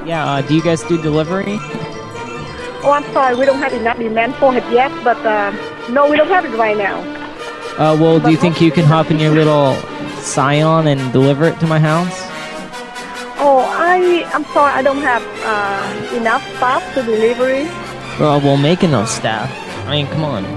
Yeah, do you guys do delivery? Oh, I'm sorry, we don't have enough demand for it yet, but no, we don't have it right now. Well, do you think you can hop in your little Scion and deliver it to my house? Oh, I'm sorry, I don't have enough staff to delivery. Well, we'll make enough staff. I mean, come on.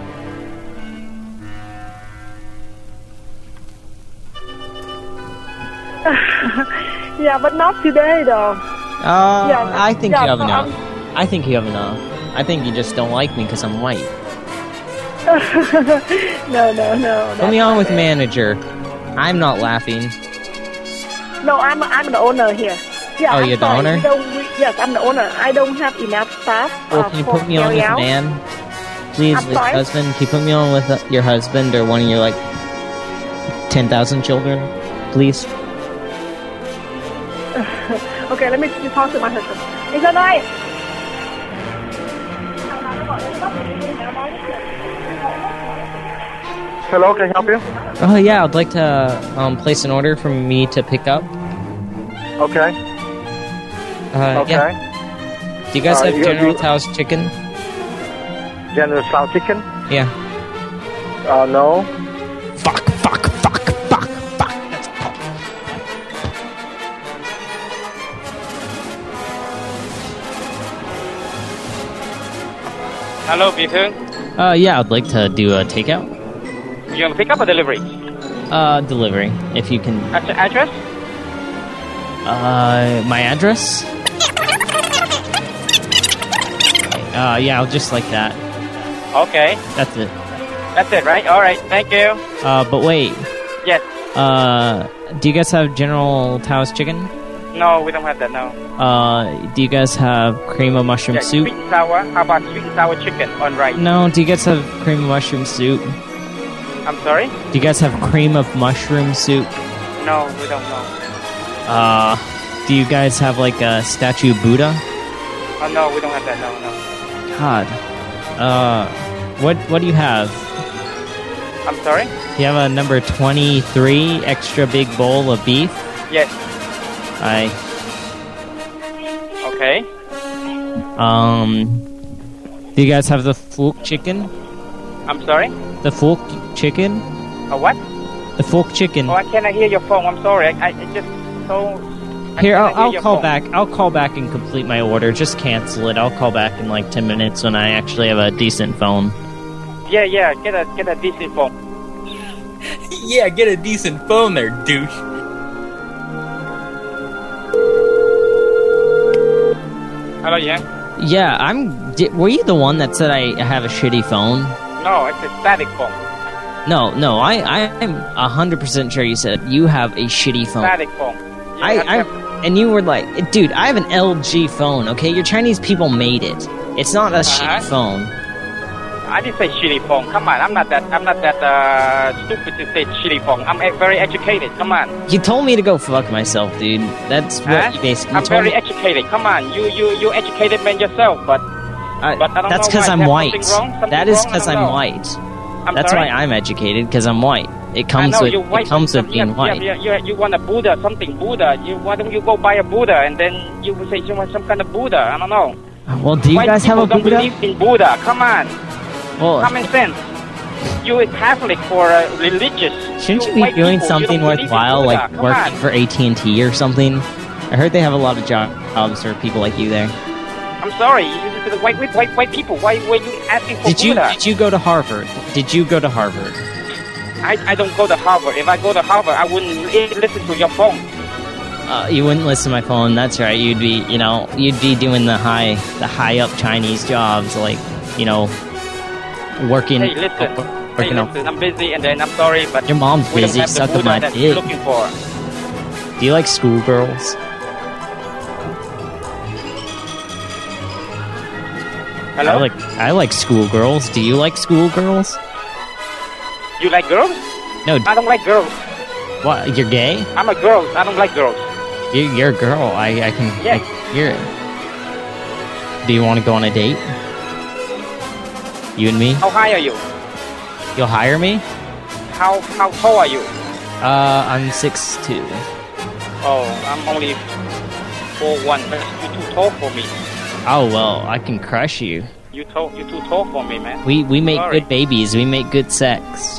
Yeah, but not today, though. Yeah, I think you have so enough. I think you have enough. I think you just don't like me because I'm white. No. Put me on with manager. I'm not laughing. No, I'm the owner here. Yeah, Oh, I'm you're the sorry, owner? Yes, I'm the owner. I don't have enough staff. Well, can you put me on with man? Please, I'm with sorry? husband. Can you put me on with your husband or one of your, 10,000 children? Please? Okay, let me talk to my husband. Is that right? Hello, can I help you? Oh, yeah, I'd like to place an order for me to pick up. Okay. Okay. Yeah. Do you guys have General Tso's chicken? General Tso chicken? Yeah. No. Fuck. That's Hello, Peter. Yeah, I'd like to do a takeout. You want to pick up or delivery? Delivery, if you can. What's your address? My address? Yeah, I'll just like that. Okay. That's it. That's it, right? All right. Thank you. But wait. Yes. Do you guys have General Tso's chicken? No, we don't have that, no. Do you guys have cream of mushroom soup? Sweet and sour. How about sweet and sour chicken on rice? No, do you guys have cream of mushroom soup? I'm sorry? Do you guys have cream of mushroom soup? No, we don't know. Do you guys have a statue of Buddha? Oh, no, we don't have that, no. God. What do you have? I'm sorry? You have a number 23 extra big bowl of beef? Yes. Okay. Do you guys have the Phuc chicken? I'm sorry? The Phuc chicken? What? The Phuc chicken. Oh, I cannot hear your phone. I'm sorry. I just so... Here, I'll call back. I'll call back and complete my order. Just cancel it. I'll call back in 10 minutes when I actually have a decent phone. Yeah. Get a decent phone. Yeah, get a decent phone there, douche. Hello, yeah? Yeah, were you the one that said I have a shitty phone? No, it's a static phone. No, I'm 100% sure you said you have a shitty phone. Static phone. And you were like, dude, I have an LG phone, okay? Your Chinese people made it. It's not a shitty phone. I didn't say shitty phone. Come on, I'm not that stupid to say shitty phone. I'm very educated. Come on. You told me to go fuck myself, dude. That's what you basically I'm very educated. Come on, you educated man yourself, but I don't know. That's because I'm white. That is because I'm white. That's sorry? why I'm educated, because I'm white. It comes with being white. You want a Buddha, something Buddha. Why don't you go buy a Buddha and then you will say you want some kind of Buddha? I don't know. Well, do you guys have a Buddha? Don't believe in Buddha. Come on. Well, common sense. You a Catholic or religious. Shouldn't you be doing something worthwhile, like working for AT&T or something? I heard they have a lot of jobs for people like you there. I'm sorry, you the white people. Why were you asking for Buddha? Did you go to Harvard? Did you go to Harvard? I don't go to Harvard. If I go to Harvard, I wouldn't listen to your phone. You wouldn't listen to my phone. That's right. You'd be doing the high up Chinese jobs, working. Hey, listen. I'm busy, and then I'm sorry, but your mom's busy. Suck on my dick. Looking for. Do you like schoolgirls? Hello? I like schoolgirls. Do you like schoolgirls? You like girls? No. I don't like girls. What? You're gay? I'm a girl. I don't like girls. You're a girl. I can hear it. Do you want to go on a date? You and me? How high are you? You'll hire me? How tall are you? I'm 6'2". Oh, I'm only 4'1", but you're too tall for me. Oh, well, I can crush you. You're too tall for me, man. We make Sorry. good babies. We make good sex.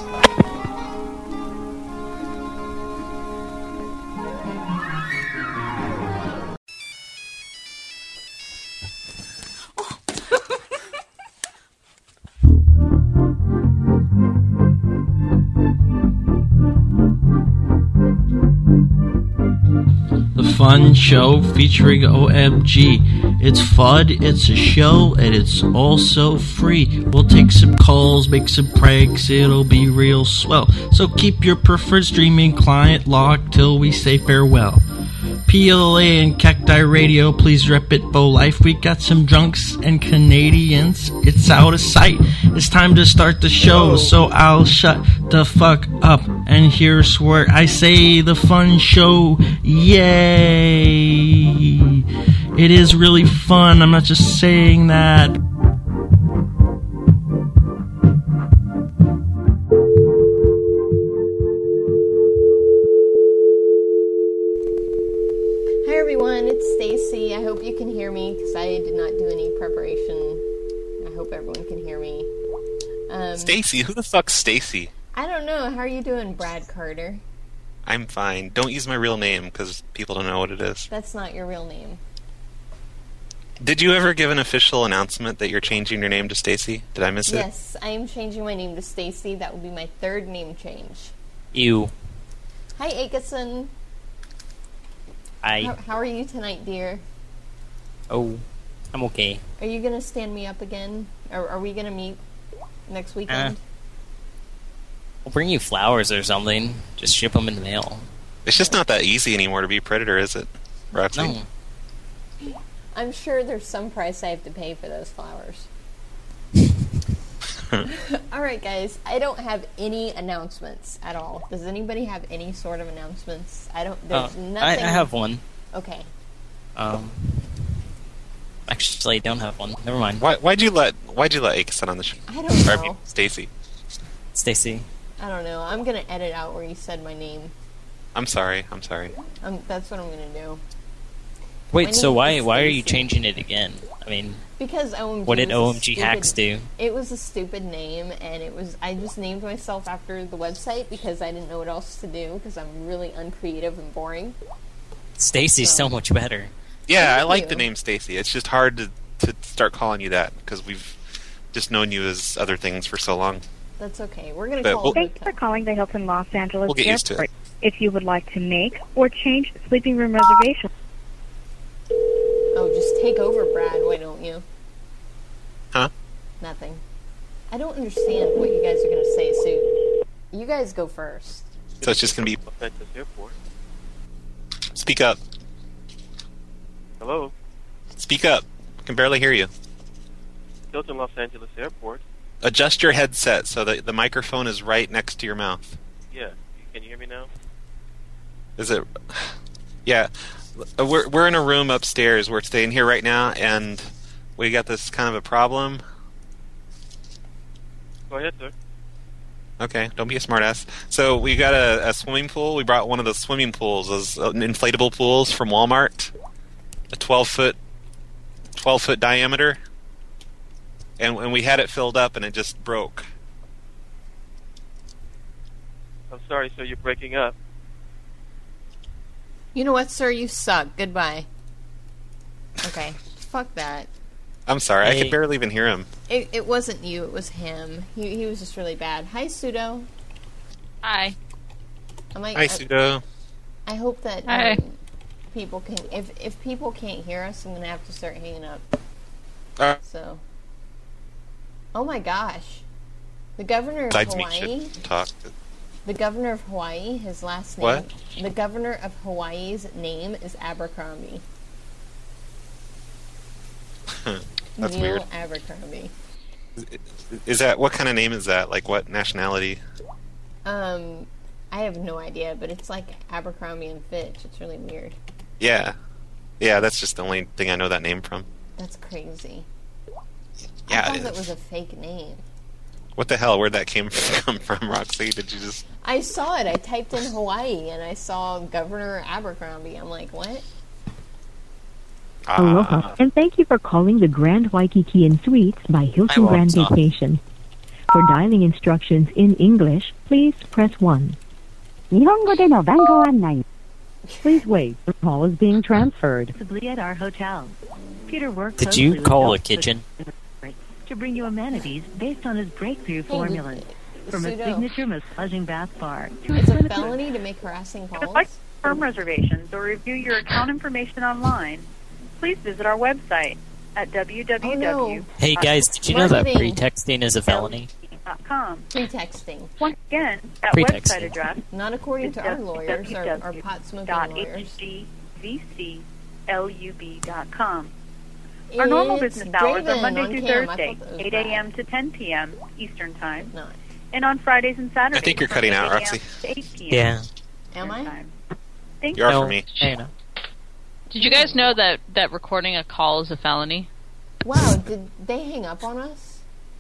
Fun show featuring OMG. It's fun, it's a show, and it's also free. We'll take some calls, make some pranks, it'll be real swell. So keep your preferred streaming client locked till we say farewell. PLA and Cacti Radio, please rep it, Bo Life. We got some drunks and Canadians. It's out of sight. It's time to start the show, so I'll shut the fuck up. And here's where I say the fun show. Yay! It is really fun. I'm not just saying that. Hi everyone, it's Stacy. I hope you can hear me because I did not do any preparation. I hope everyone can hear me. Stacy? Who the fuck's Stacy? I don't know. How are you doing, Brad Carter? I'm fine. Don't use my real name because people don't know what it is. That's not your real name. Did you ever give an official announcement that you're changing your name to Stacy? Did I miss it? Yes, I am changing my name to Stacy. That will be my third name change. You. Hi, Akeson. How are you tonight, dear? Oh, I'm okay. Are you going to stand me up again? Or are we going to meet next weekend? We'll bring you flowers or something. Just ship them in the mail. It's just not that easy anymore to be Predator, is it, Roxy? No. I'm sure there's some price I have to pay for those flowers. Alright, guys. I don't have any announcements at all. Does anybody have any sort of announcements? There's nothing. I have one. Okay. Actually, I don't have one. Never mind. Why'd you let Akeson on the show? I don't know. I mean, Stacy. Stacy. I don't know. I'm gonna edit out where you said my name. I'm sorry. That's what I'm gonna do. Wait, so why are you changing it again? I mean, because OMG. What did OMG Hacks do? It was a stupid name, and I just named myself after the website because I didn't know what else to do because I'm really uncreative and boring. Stacy's so much better. Yeah, I like the name Stacy. It's just hard to start calling you that because we've just known you as other things for so long. That's okay. We're going to call it. Thanks for calling the Hilton Los Angeles We'll get used to Airport. it. If you would like to make or change sleeping room reservation. Oh, just take over, Brad. Why don't you? Huh? Nothing. I don't understand what you guys are going to say, so you guys go first. So it's just going to be... Speak up. Hello? Speak up. I can barely hear you. Hilton Los Angeles Airport. Adjust your headset so that the microphone is right next to your mouth. Yeah. Can you hear me now? Is it... Yeah. We're in a room upstairs. We're staying here right now, and we got this kind of a problem. Go ahead, sir. Okay, don't be a smartass. So we got a swimming pool. We brought one of those swimming pools, those inflatable pools from Walmart, a 12-foot diameter, and we had it filled up, and it just broke. I'm sorry, sir. You're breaking up. You know what, sir? You suck. Goodbye. Okay. Fuck that. I'm sorry. I could barely even hear him. It wasn't you. It was him. He was just really bad. Hi, Pseudo. Hi. Hi, Pseudo. I hope that Hi. People can... If people can't hear us, I'm going to have to start hanging up. So... Oh my gosh. The governor of Hawaii... The governor of Hawaii, his last name... What? The governor of Hawaii's name is Abercrombie. That's Neil weird. Abercrombie. Is that... What kind of name is that? Like, what nationality? I have no idea, but it's like Abercrombie and Fitch. It's really weird. Yeah. Yeah, that's just the only thing I know that name from. That's crazy. Yeah, I thought it that is. was a fake name. What the hell? Where'd that come from, Roxy? Did you just... I saw it. I typed in Hawaii, and I saw Governor Abercrombie. I'm like, what? Aloha, and thank you for calling the Grand Waikiki Inn Suites by Hilton Grand Vacation. For dialing instructions in English, please press 1. 日本語での番号案内. Please wait. The call is being transferred. At our hotel. Peter worked Did you call a kitchen? To bring you amenities based on his breakthrough formulas. From a signature massaging bath bar. It's a felony to make harassing calls? If you'd like to confirm reservations or review your account information online, please visit our website at www. Hey guys, did you know that pretexting is a felony? Pretexting. Once again, that website address, not according to our lawyers, our pot smoking lawyers. www.hvclub.com. Our normal business hours are Monday through Thursday, 8 a.m. to 10 p.m. Eastern Time, and on Fridays and Saturdays. I think you're cutting out, Roxy. To 8 p.m. Yeah. Am I? Thank you. You are for me. Did you guys know that recording a call is a felony? Wow, did they hang up on us?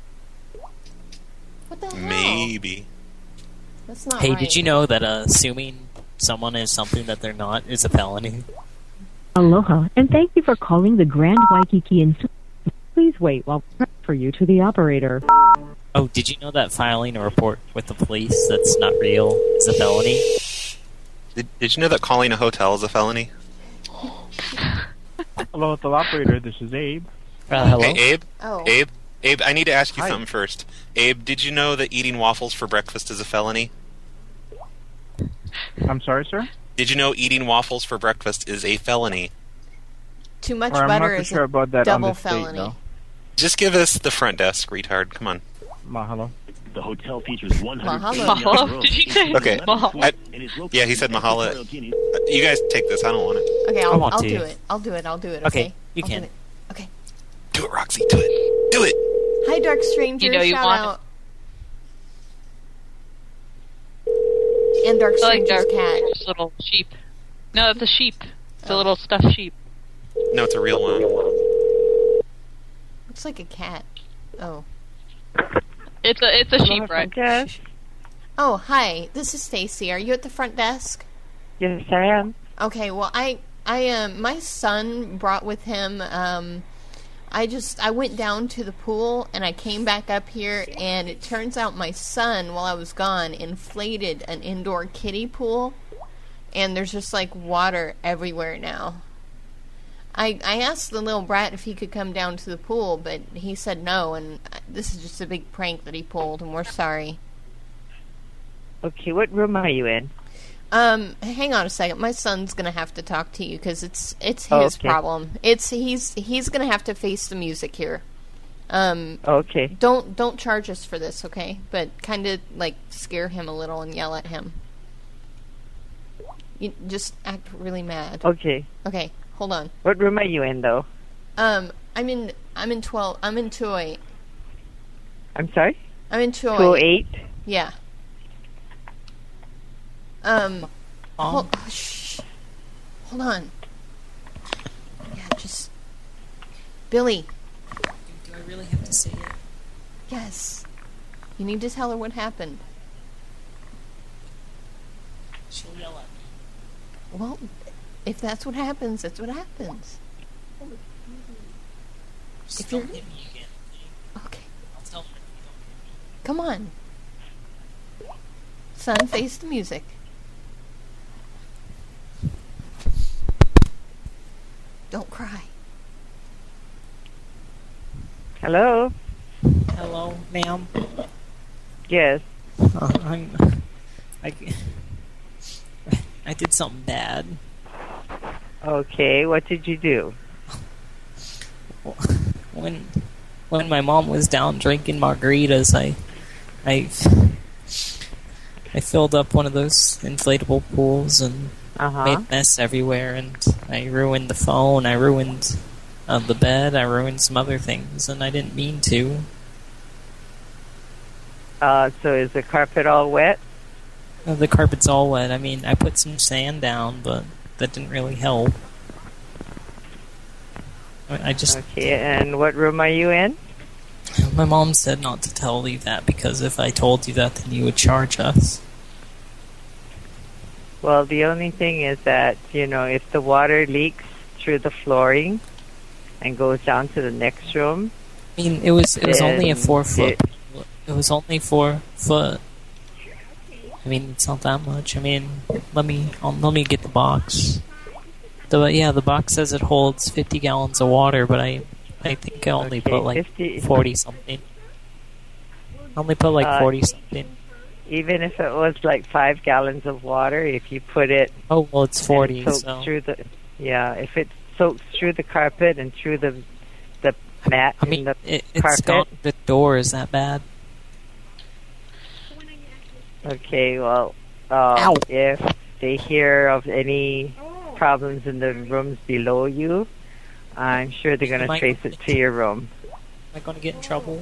What the hell? Maybe. That's not Hey, right. did you know that assuming someone is something that they're not is a felony? Aloha, and thank you for calling the Grand Waikiki Inn Suites. Please wait while we transfer you to the operator. Oh, did you know that filing a report with the police that's not real is a felony? Did you know that calling a hotel is a felony? Hello, hotel operator. This is Abe. Hello. Hey, Abe. Oh. Abe, I need to ask you something first. Abe, did you know that eating waffles for breakfast is a felony? I'm sorry, sir? Did you know eating waffles for breakfast is a felony? Too much butter is a double felony. Just give us the front desk, retard. Come on. Mahalo. The hotel features 100. Mahalo? Did he say okay. Mahalo? Yeah, he said Mahala. You guys take this. I don't want it. Okay, I'll do it. I'll do it. Okay, you can. Do it. Okay. Do it, Roxy. Do it. Do it. Hi, Dark Stranger. You know you shout want out. And Dark Stranger's cat. Little sheep. No, it's a sheep. It's a little stuffed sheep. No, it's a real one. Looks like a cat. Oh. It's a sheep, right? Oh, hi. This is Stacy. Are you at the front desk? Yes, I am. Okay. Well, I my son brought with him. I went down to the pool and I came back up here, and it turns out my son, while I was gone, inflated an indoor kiddie pool, and there's just like water everywhere now. I asked the little brat if he could come down to the pool, but he said no, and this is just a big prank that he pulled, and we're sorry. Okay, what room are you in? Hang on a second. My son's gonna have to talk to you because it's his problem. He's gonna have to face the music here. Okay. Don't charge us for this, okay? But kind of like scare him a little and yell at him. You just act really mad. Okay. Okay. Hold on. What room are you in, though? I'm in 12. I'm in 208. I'm sorry? I'm in 208. 208. Yeah. Shh. Hold on. Yeah, just Billy. Do I really have to say it? Yes. You need to tell her what happened. She'll yell at me. Well, if that's what happens, that's what happens. Just if don't you're... hit me again. Okay. I'll tell her if you don't hit me. Come on. Son, face the music. Don't cry. Hello? Hello, ma'am? Yes. I did something bad. Okay, what did you do? When my mom was down drinking margaritas, I filled up one of those inflatable pools and made a mess everywhere, and I ruined the phone, I ruined the bed, I ruined some other things, and I didn't mean to. So is the carpet all wet? The carpet's all wet. I mean, I put some sand down, but that didn't really help. I just... Okay, and what room are you in? My mom said not to tell you that, because if I told you that, then you would charge us. Well, the only thing is that, if the water leaks through the flooring, and goes down to the next room. I mean, it was only a 4 foot. It was only 4 foot. I mean, it's not that much. I mean, let me get the box. The box says it holds 50 gallons of water, but I think I only put like 40 something. I only put like 40 something. Even if it was like 5 gallons of water, if you put it... Oh, well, it's 40, if it soaks through the carpet and through the mat it's carpet... got the door. Is that bad? Okay, well, if they hear of any problems in the rooms below you, I'm sure they're going to trace it to your room. Am I going to get in trouble?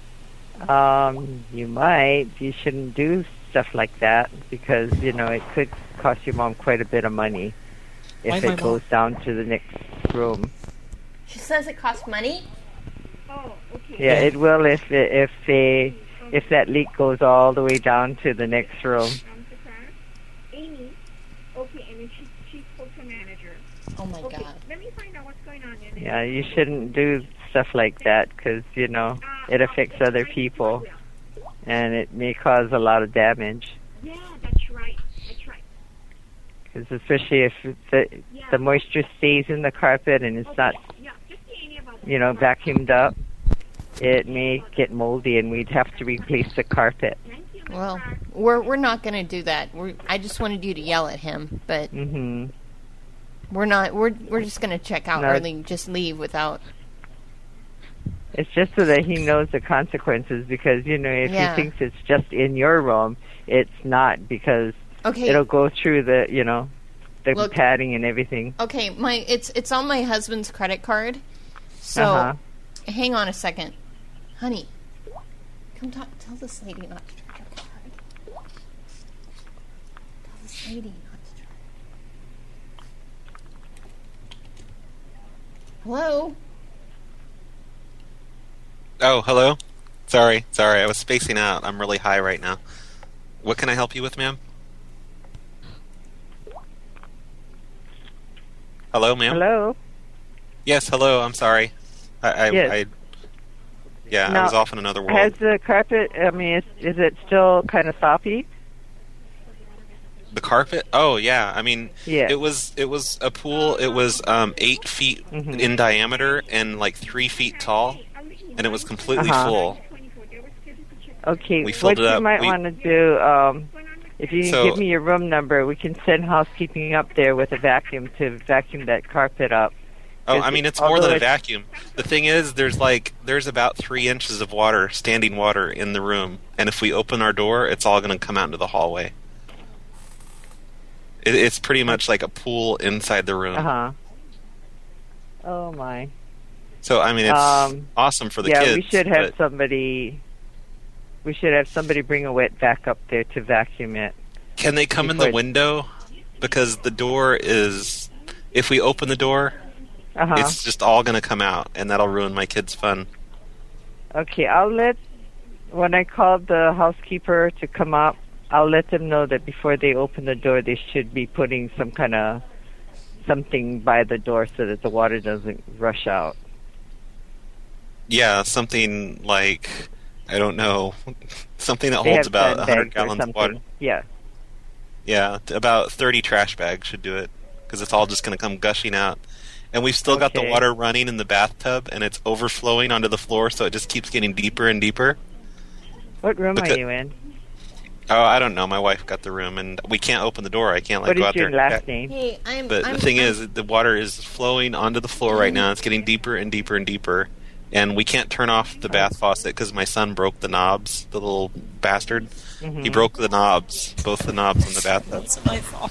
You might. You shouldn't do stuff like that because, it could cost your mom quite a bit of money if it goes down to the next room. She says it costs money? Oh, okay. Yeah, it will if that leak goes all the way down to the next room. Amy, okay, and then she spoke to a manager. Oh my God. Let me find out what's going on in there. Yeah, you shouldn't do stuff like that because, it affects other people and it may cause a lot of damage. Yeah, that's right. Because especially if the moisture stays in the carpet and it's not, vacuumed up, it may get moldy and we'd have to replace the carpet. Well, we're not going to do that. I just wanted you to yell at him, but we're not. We're just going to check out early, just leave without. It's just so that he knows the consequences because, if he thinks it's just in your room, it's not because it'll go through the padding and everything. Okay, it's on my husband's credit card. So, hang on a second. Honey, come tell this lady not to charge your card. Tell this lady not to charge. Hello? Oh, hello? Sorry, I was spacing out. I'm really high right now. What can I help you with, ma'am? Hello, ma'am? Hello? Yes, hello, I'm sorry. Yes. I was off in another world. Has the carpet, is it still kind of soppy? The carpet? Oh, yeah. It was a pool. It was 8 feet in diameter and like 3 feet tall, and it was completely full. Okay, we filled what it up. You might want to do, if you can give me your room number, we can send housekeeping up there with a vacuum to vacuum that carpet up. Oh, it's more than a vacuum. The thing is, there's about 3 inches of water, standing water, in the room, and if we open our door, it's all going to come out into the hallway. It's pretty much like a pool inside the room. Oh my. So it's awesome for the kids. Yeah, we should have somebody. We should have somebody bring a wet vac up there to vacuum it. Can they come in the window? Because the door is. If we open the door. It's just all going to come out, and that'll ruin my kids' fun. Okay, when I call the housekeeper to come up, I'll let them know that before they open the door, they should be putting some kind of something by the door so that the water doesn't rush out. Yeah, something like, I don't know, something that holds about 100 gallons of water. Yeah. Yeah, about 30 trash bags should do it, because it's all just going to come gushing out. And we've still got the water running in the bathtub, and it's overflowing onto the floor, so it just keeps getting deeper and deeper. What room are you in? Oh, I don't know. My wife got the room, and we can't open the door. I can't go out there. What is your last name? Hey, But the thing is, the water is flowing onto the floor right now. It's getting deeper and deeper and deeper, and we can't turn off the bath faucet because my son broke the knobs. The little bastard. He broke the knobs, both the knobs in the bathtub. That's my fault.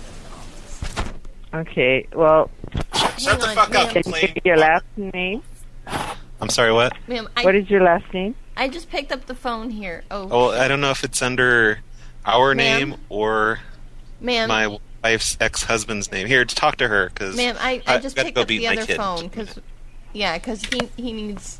Okay, well... Shut the fuck up, Can you give me your last name? I'm sorry, what? Ma'am, what is your last name? I just picked up the phone here. Oh, well, I don't know if it's under our name or my wife's ex-husband's name. Here, talk to her, because... Ma'am, I just picked up the other phone, because he needs...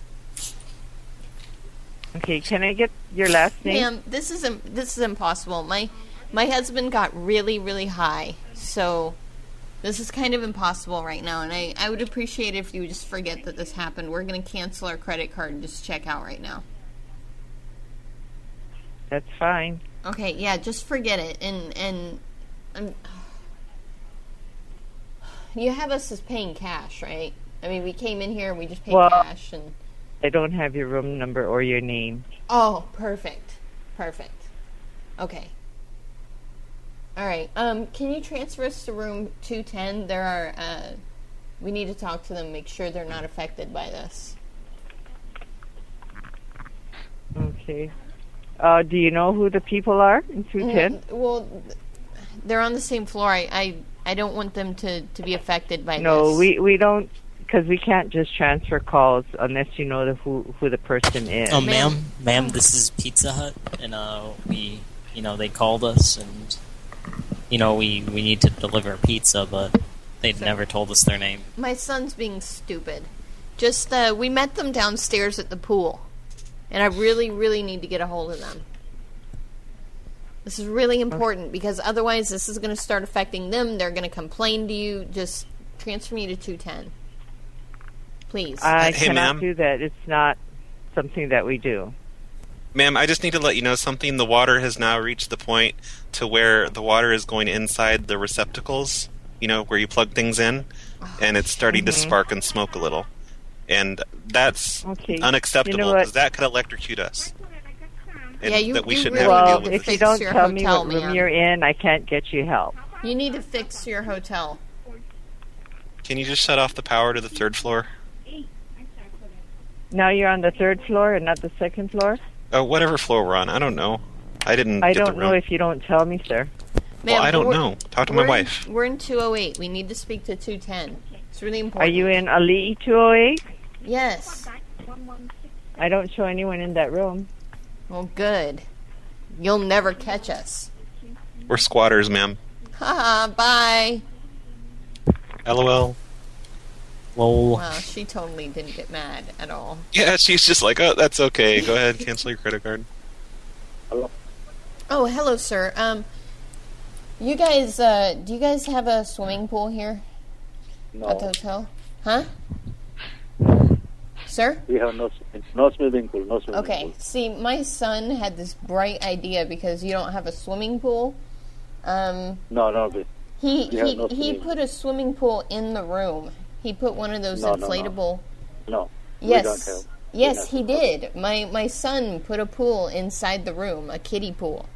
Okay, can I get your last name? Ma'am, this is impossible. My husband got really, really high, so This is kind of impossible right now, and I would appreciate it if you would just forget that this happened. We're going to cancel our credit card and just check out right now. That's fine. Okay, yeah, just forget it. And you have us as paying cash, right? I mean, we came in here and we just paid cash. And I don't have your room number or your name. Oh, perfect. Okay. All right. Can you transfer us to room 210? There are. We need to talk to them. Make sure they're not affected by this. Okay. Do you know who the people are in 210? Well, they're on the same floor. I don't want them to be affected by this. No, we don't, because we can't just transfer calls unless you know who the person is. Oh, ma'am, this is Pizza Hut, and we, they called us, and we need to deliver pizza, but they'd never told us their name. My son's being stupid. Just we met them downstairs at the pool. And I really, really need to get a hold of them. This is really important because otherwise this is going to start affecting them. They're going to complain to you. Just transfer me to 210. Please. I cannot do that. It's not something that we do. Ma'am, I just need to let you know something. The water has now reached the point to where the water is going inside the receptacles, where you plug things in, and it's starting to spark and smoke a little. And that's unacceptable because that could electrocute us. And that we shouldn't have to deal with. If you don't tell me what room you're in, I can't get you help. You need to fix your hotel. Can you just shut off the power to the third floor? Now you're on the third floor and not the second floor? Oh, whatever floor we're on. I don't know. I don't know if you don't tell me, sir. Well, I don't know. Talk to my wife. We're in 208. We need to speak to 210. It's really important. Are you in Ali 208? Yes. I don't show anyone in that room. Well, good. You'll never catch us. We're squatters, ma'am. Haha, bye. LOL. Lol. Wow, she totally didn't get mad at all. Yeah, she's just like, oh, that's okay. Go ahead, cancel your credit card. Hello. Oh, hello, sir. You guys, do you guys have a swimming pool here? No. At the hotel? Huh? Sir? We have no swimming pool. No swimming pool. Okay. See, my son had this bright idea because you don't have a swimming pool. No. He put a swimming pool in the room. He put one of those inflatable. No. Yes. We don't have. Yes, he did. My son put a pool inside the room, a kiddie pool.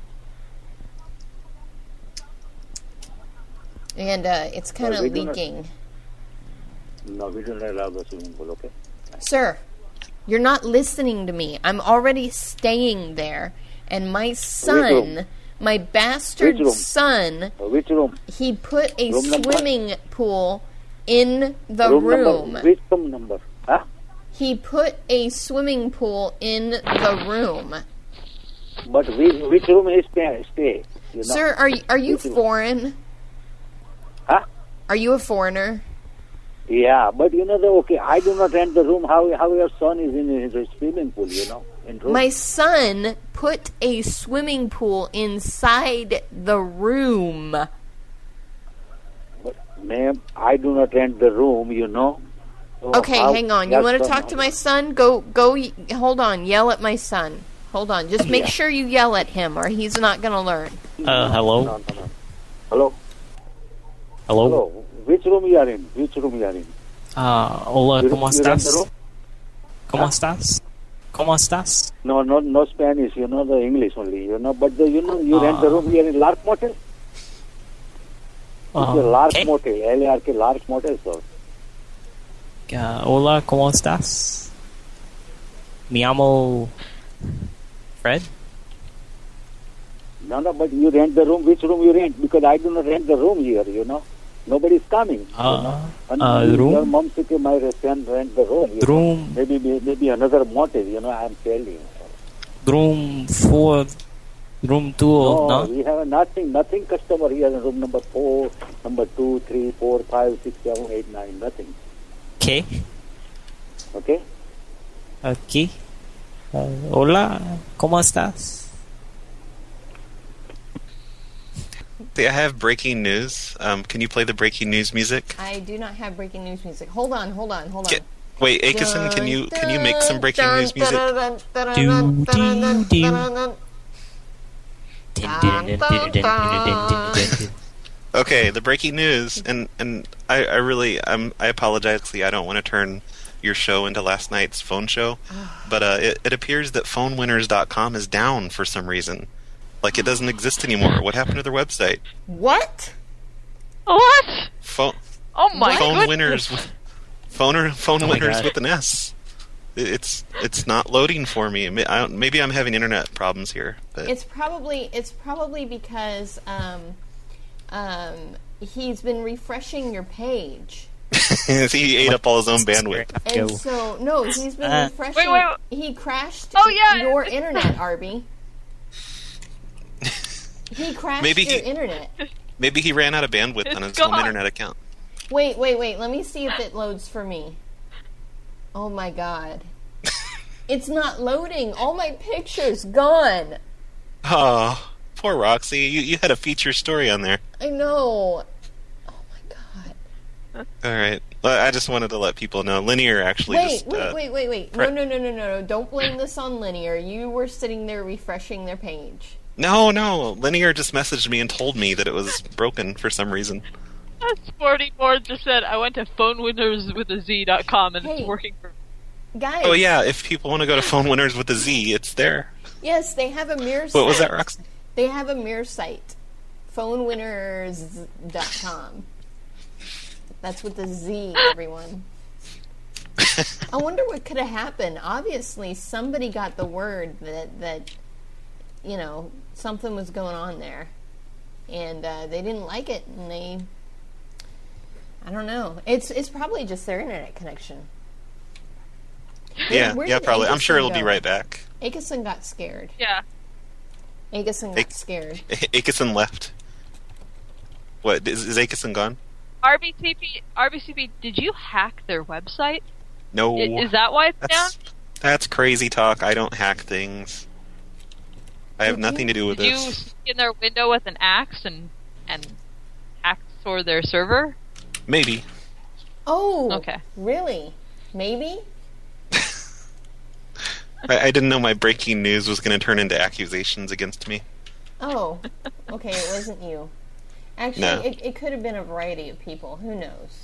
And it's kind of leaking. No, we don't allow the swimming pool, okay? Sir, you're not listening to me. I'm already staying there. And my son, my bastard son, which room? He put a swimming pool in the room. Which room number? Huh? He put a swimming pool in the room. But which room is stay? Sir, are you foreign? Huh? Are you a foreigner? Yeah, but I do not rent the room. How your son is in his swimming pool, in room? My son put a swimming pool inside the room. But, ma'am, I do not rent the room, So okay, hang on. You want to talk to my son? Go, hold on. Yell at my son. Hold on. Just make sure you yell at him or he's not going to learn. Hello? No. Hello? Hello? Which room you are in? Hola, ¿cómo estás? ¿Cómo estás? ¿Cómo estás? No Spanish, the English only, but you rent the room here in Lark Motel? It's a Lark Motel, LARK, Lark Motel, sir. Hola, ¿cómo estás? Me llamo Fred. No, but you rent the room. Which room you rent? Because I do not rent the room here, Nobody's coming. Room? Your mom said my restaurant rent the room. Room. Maybe another motel, I'm telling you. Room 4, room 2, no? We have nothing customer here in room number 4, number 2, 3, 4, 5, 6, 7, 8, 9, nothing. Okay. Okay? Okay. Hola, ¿cómo estás? See, I have breaking news. Can you play the breaking news music? I do not have breaking news music. Hold on. Wait, Akeson, can you make some breaking news music? Okay, the breaking news, and I apologize, Lee, I don't want to turn your show into last night's phone show, but it appears that phonewinners.com is down for some reason. Like, it doesn't exist anymore. What happened to their website? What? Oh my phone goodness. winners with phone winners with an S. It's not loading for me. Maybe I'm having internet problems here. But It's probably because he's been refreshing your page. he ate up all his own bandwidth. And so no, he's been refreshing. Wait. He crashed yeah. your internet, Arby. He crashed your internet. Maybe he ran out of bandwidth on his home internet account. Wait. Let me see if it loads for me. Oh my god. It's not loading. All my pictures gone. Oh, poor Roxy. You had a feature story on there. I know. Oh my god. All right. Well, I just wanted to let people know. Linear actually Wait. No. Don't blame this on Linear. You were sitting there refreshing their page. No. Linear just messaged me and told me that it was broken for some reason. Sporty Board just said, I went to phonewinnerswithaz.com and it's working for me. Guys. Oh, yeah, if people want to go to Phone Winners with a Z, it's there. Yes, they have a mirror site. What was that, Roxy? They have a mirror site. Phonewinners.com. That's with the Z, everyone. I wonder what could have happened. Obviously, somebody got the word that you know, something was going on there. And they didn't like it, and I don't know. It's probably just their internet connection. Yeah, probably. I'm sure it'll go? be right back. Akeson got scared. Yeah. Akeson got scared. Akeson left. What, is Akeson gone? RBCP, did you hack their website? No. Is that why it's down? That's crazy talk. I don't hack things. I have nothing to do with Did you this. sneak in their window with an axe and hack for their server? Maybe. Oh, okay. Really? Maybe? I didn't know my breaking news was going to turn into accusations against me. Oh, okay, it wasn't you. Actually, No. it could have been a variety of people. Who knows?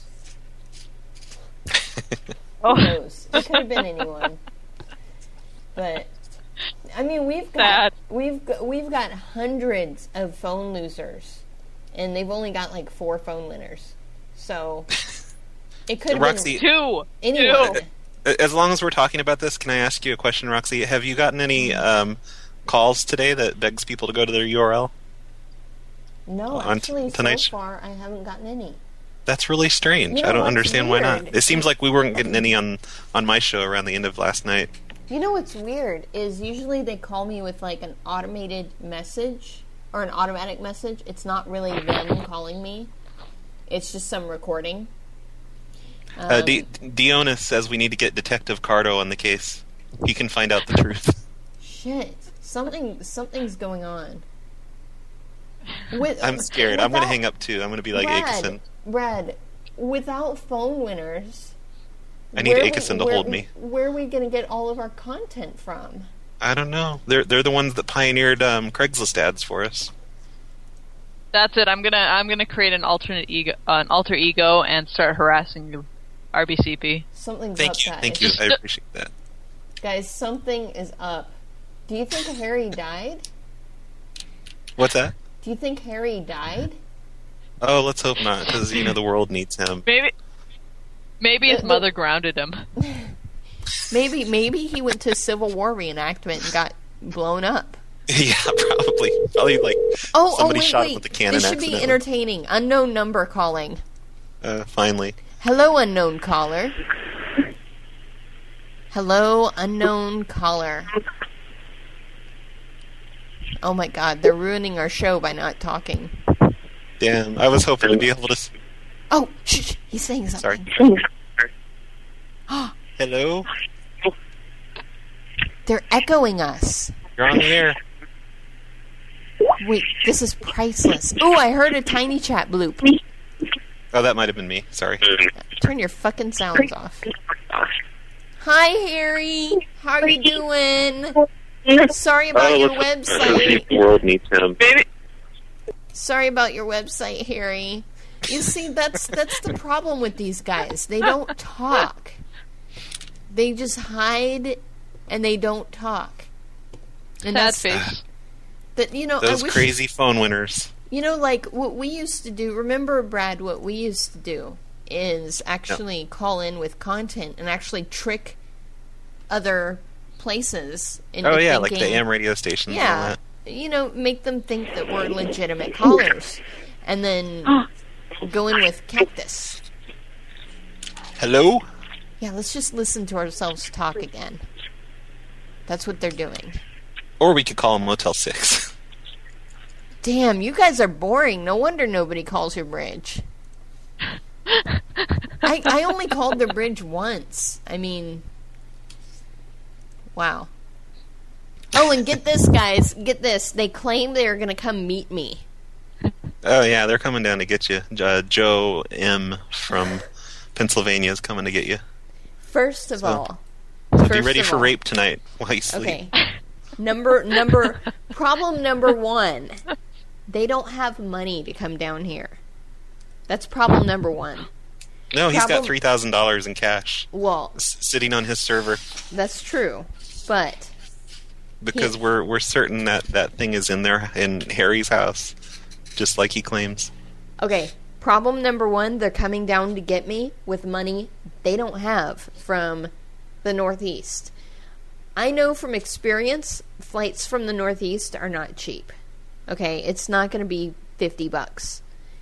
Oh. Who knows? It could have been anyone. But I mean, we've got hundreds of phone losers, and they've only got like 4 phone winners. So it could have Roxy, been 2. anyone. As long as we're talking about this, can I ask you a question, Roxy? Have you gotten any calls today that begs people to go to their URL? No, actually, so far I haven't gotten any. That's really strange. You know I don't what's understand why weird? not. It seems like we weren't getting any on my show around the end of last night. You know what's weird is usually they call me with like an automated message or an automatic message. It's not really them calling me. It's just some recording. Dionys says we need to get Detective Cardo on the case. He can find out the truth. Shit. Something's going on. I'm scared. I'm going to hang up too. I'm going to be like Akeson. Brad, without phone winners, I need Akeson to hold me. Where are we going to get all of our content from? I don't know. They're the ones that pioneered Craigslist ads for us. That's it. I'm gonna create an alter ego, and start harassing you, RBCP. Something's up, guys. Thank you. I appreciate that. Guys, something is up. Do you think Harry died? What's that? Do you think Harry died? Oh, let's hope not, because the world needs him. Maybe his mother grounded him. Maybe he went to Civil War reenactment and got blown up. Yeah, probably. Probably like somebody shot him with a cannon. This should be entertaining. Unknown number calling. Finally. Hello, unknown caller. Hello, unknown caller. Oh my god, they're ruining our show by not talking. Damn, I was hoping to be able to... Oh, shh, he's saying something. Sorry. Hello? They're echoing us. You're on the air. Wait, this is priceless. Oh, I heard a tiny chat bloop. Oh, that might have been me. Sorry. Turn your fucking sounds off. Hi, Harry. How are you doing? Sorry about your website. The world needs him. Sorry about your website, Harry. You see, that's the problem with these guys. They don't talk. They just hide, and they don't talk. And Sad face. That, you know, those crazy phone winners. You know, like, what we used to do, remember, Brad, what we used to do is actually call in with content and actually trick other places into Oh, yeah, thinking, like the AM radio stations and all that. You know, make them think that we're legitimate callers. And then go in with Cactus. Hello? Yeah, let's just listen to ourselves talk again. That's what they're doing. Or we could call them Motel 6. Damn, you guys are boring. No wonder nobody calls your bridge. I only called the bridge once. I mean, wow. Oh, and get this, guys. Get this. They claim they are going to come meet me. Oh, yeah, they're coming down to get you. Joe M. from Pennsylvania is coming to get you. First of all. Be ready for rape tonight while you sleep. Okay. Problem number one. They don't have money to come down here. That's problem number one. No, he's got $3,000 in cash. Well, sitting on his server. That's true, but because we're certain that thing is in there in Harry's house, just like he claims. Okay, problem number one: they're coming down to get me with money they don't have from the Northeast. I know from experience, flights from the Northeast are not cheap. Okay, it's not going to be $50.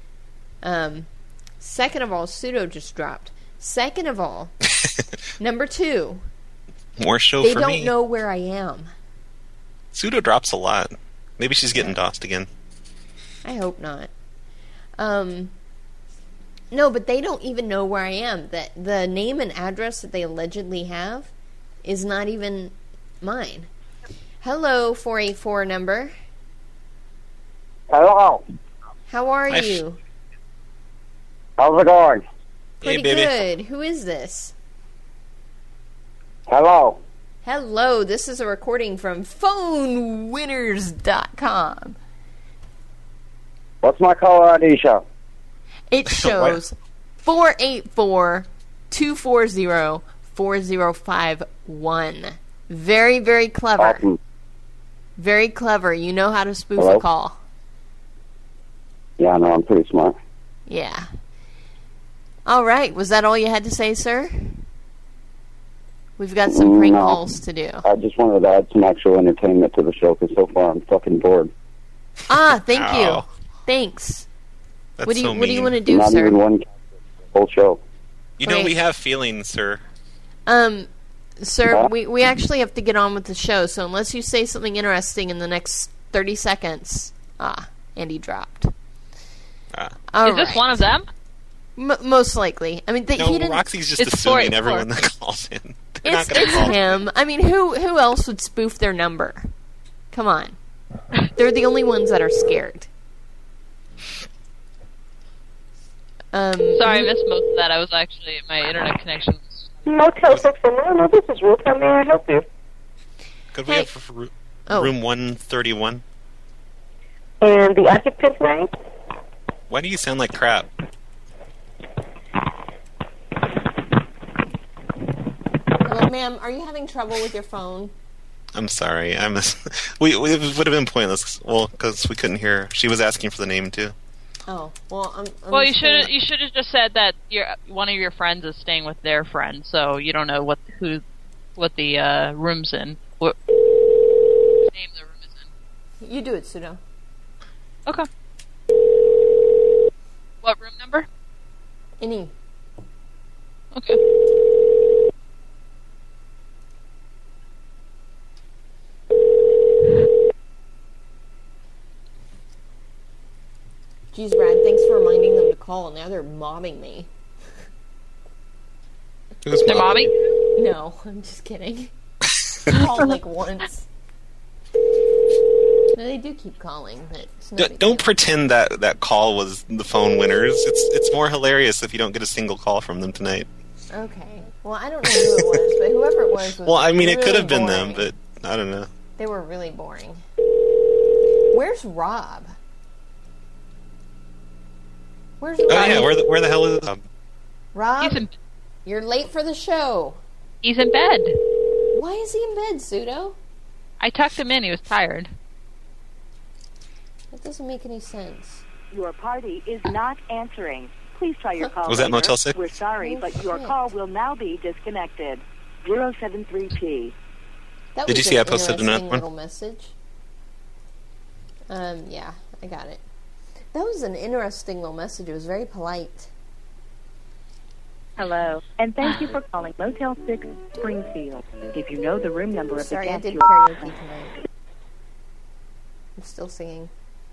Second of all, Pseudo just dropped. Second of all, number two, more show they for me. don't know where I am. Pseudo drops a lot. Maybe she's getting DOSed again. I hope not. No, but they don't even know where I am. The name and address that they allegedly have is not even mine. Hello, 484 number. Hello. How are you? How's it going? Pretty good. Who is this? Hello. Hello, this is a recording from PhoneWinners.com. What's my caller ID show? It shows 484-240-4051. Very, very clever. Awesome. Very clever. You know how to spoof Hello? a call. Yeah, I know. I'm pretty smart. Yeah. All right. Was that all you had to say, sir? We've got some prank calls to do. I just wanted to add some actual entertainment to the show because so far I'm fucking bored. Ah, thank you. Thanks. That's what do you so What do you mean. want to do, Not sir? even one whole show. You know, we have feelings, sir. Sir, we actually have to get on with the show, so unless you say something interesting in the next 30 seconds... and he dropped. Is this one of them? Most likely. I mean, he didn't... Roxy's just assuming everyone that calls in. It's him. I mean, who else would spoof their number? Come on. They're the only ones that are scared. Sorry, I missed most of that. I was actually... My internet connection was... Motel 6 Atlanta, this is Ruth. How may I help you? Could we have room 131? And the occupant's name? Why do you sound like crap? Hello, ma'am. Are you having trouble with your phone? I'm sorry. It would have been pointless. Well, because we couldn't hear her. She was asking for the name too. Oh well. I'm well, you should have just said that one of your friends is staying with their friend, so you don't know what the room's in. What name the room is in? You do it, Pseudo. Okay. What room number? Any. Okay. Jeez, Brad, thanks for reminding them to call. Now they're mobbing me. They're mobbing? No, I'm just kidding. Called like once. They do keep calling, but it's no big Don't pretend that call was the phone winners. It's more hilarious if you don't get a single call from them tonight. deal. Okay. Well, I don't know who it was, but whoever it was Well, I mean, really it could have been boring. them, but I don't know. They were really boring. Where's Rob? Where's Rob? Oh yeah, where the hell is Rob? You're late for the show. He's in bed. Why is he in bed, Pseudo? I tucked him in. He was tired. That doesn't make any sense. Your party is not answering. Please try your call Was that later. Motel 6? We're sorry, Oh, but your shit. call will now be disconnected. 073P. That Did was you see an I posted another interesting one? little message. Yeah, I got it. That was an interesting little message. It was very polite. Hello, and thank you for calling Motel 6 Springfield. If you know the room number of Sorry, the I guest did you are karaoke tonight. I'm still singing.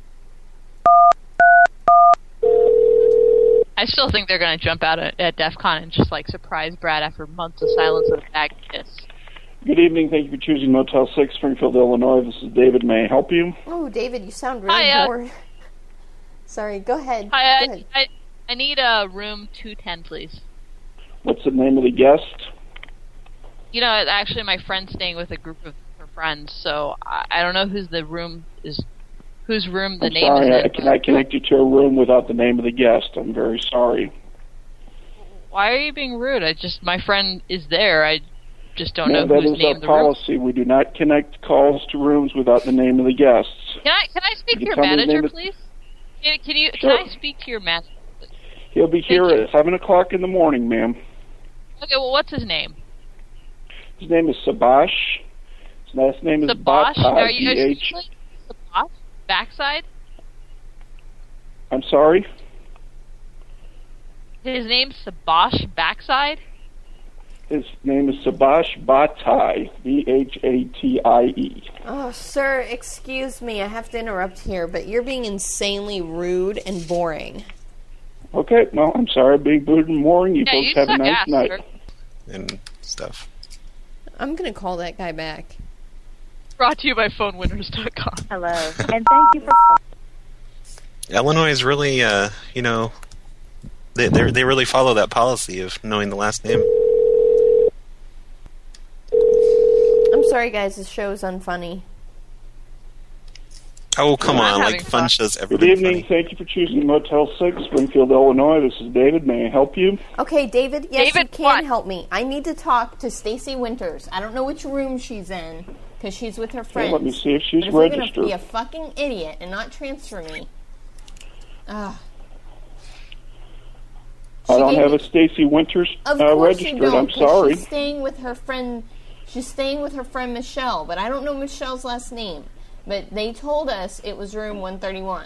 I still think they're going to jump out at DEF CON and just like surprise Brad after months of silence with a bag of kiss. Good evening. Thank you for choosing Motel 6, Springfield, Illinois. This is David. May I help you? Oh, David, you sound really Hi, bored. Sorry, go ahead. Hi, Go ahead. I need a room 210, please. What's the name of the guest? You know, actually, my friend's staying with a group of her friends, so I don't know whose room the I'm name sorry, is. I cannot connect you to a room without the name of the guest. I'm very sorry. Why are you being rude? My friend is there. I just don't know that whose is name our the room. policy. We do not connect calls to rooms without the name of the guests. Can I speak to you your tell me the manager, name of- please? Can Sure. I speak to your manager? He'll be here at 7 o'clock in the morning, ma'am. Okay, well, what's his name? His name is Sabash. His last name is Sabash? Batai, Are you B-H. Sabash? Backside? I'm sorry? His name's Sabash Backside? His name is Sabash Batai, B-H-A-T-I-E. Oh, sir, excuse me. I have to interrupt here, but you're being insanely rude and boring. Okay, well, I'm sorry I'm being booed and boring. You Yeah, folks you have a suck nice ass, night. sir. And stuff. I'm going to call that guy back. Brought to you by PhoneWinners.com. Hello, and thank you for calling. Illinois is really, they really follow that policy of knowing the last name. I'm sorry, guys. This show is unfunny. Oh, come I'm on, having like fun shows Good everything evening. funny. Thank you for choosing Motel 6, Springfield, Illinois. This is David. May I help you? Okay, David, yes, David, you can help me. I need to talk to Stacy Winters. I don't know which room she's in, because she's with her friends. let me see if she's but if you're registered. going to be a fucking idiot and not transfer me. I don't have a Stacy Winters Of course registered. you don't, I'm 'cause sorry. She's staying with her friend. She's staying with her friend Michelle, but I don't know Michelle's last name. But they told us it was room 131.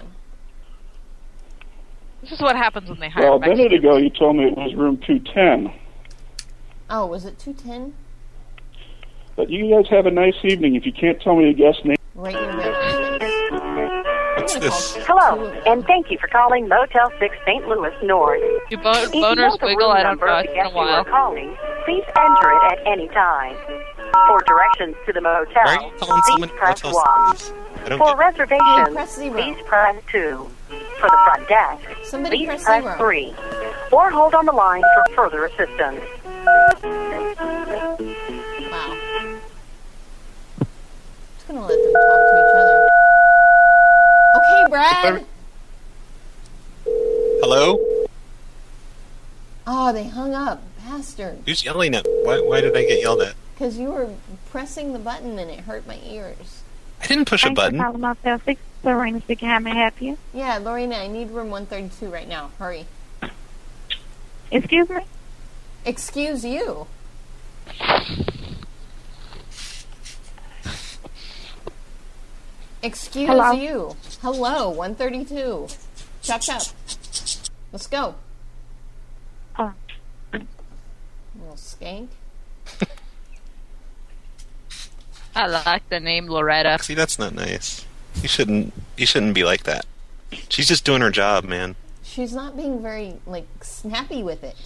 This is what happens when they hire Well, a minute Mexicans. ago you told me it was room 210. Oh, was it 210? But you guys have a nice evening. If you can't tell me the guest name... Right in the What's this? Hello, and thank you for calling Motel 6 St. Louis North. You If you boners know the wiggle, room I don't number know. of It's the been a guest you are while. calling, please enter it at any time. For directions to the Why are motel, you calling so please many press Motel 1. 6? I don't For get reservations, press 0. please press 2. For the front desk, Somebody please press press 0. 3. Or hold on the line for further assistance. Wow. Just gonna let them talk to each other. Okay, Brad. Hello? Oh, they hung up, bastard. Who's yelling at me? Why did I get yelled at? Because you were pressing the button and it hurt my ears. I didn't push a button. Thanks for calling Motel 6. Lorena speaking. How may I help you? Yeah, Lorena, I need room 132 right now. Hurry. Excuse me? Excuse you. Excuse Hello? you. Hello, 132. Chop chop. Let's go. Little skank. I like the name Loretta. See, that's not nice. You shouldn't be like that. She's just doing her job, man. She's not being very, snappy with it.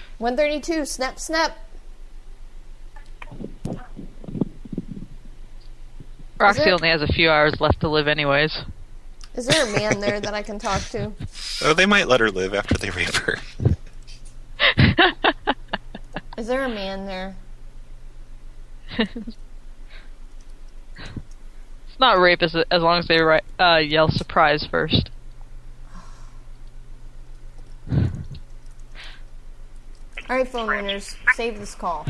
132, snap, snap. Roxy only has a few hours left to live anyways. Is there a man there that I can talk to? Oh, they might let her live after they rape her. Is there a man there? It's not rape as long as they yell surprise first. Alright, phone winners, save this call.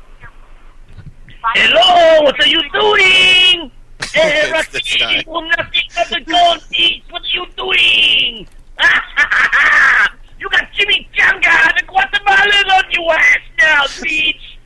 Hello, what are you doing? Hey, Roxy, from nothing but the gold piece. What are you doing? You got chimichanga and Guatemalan on your ass now, bitch.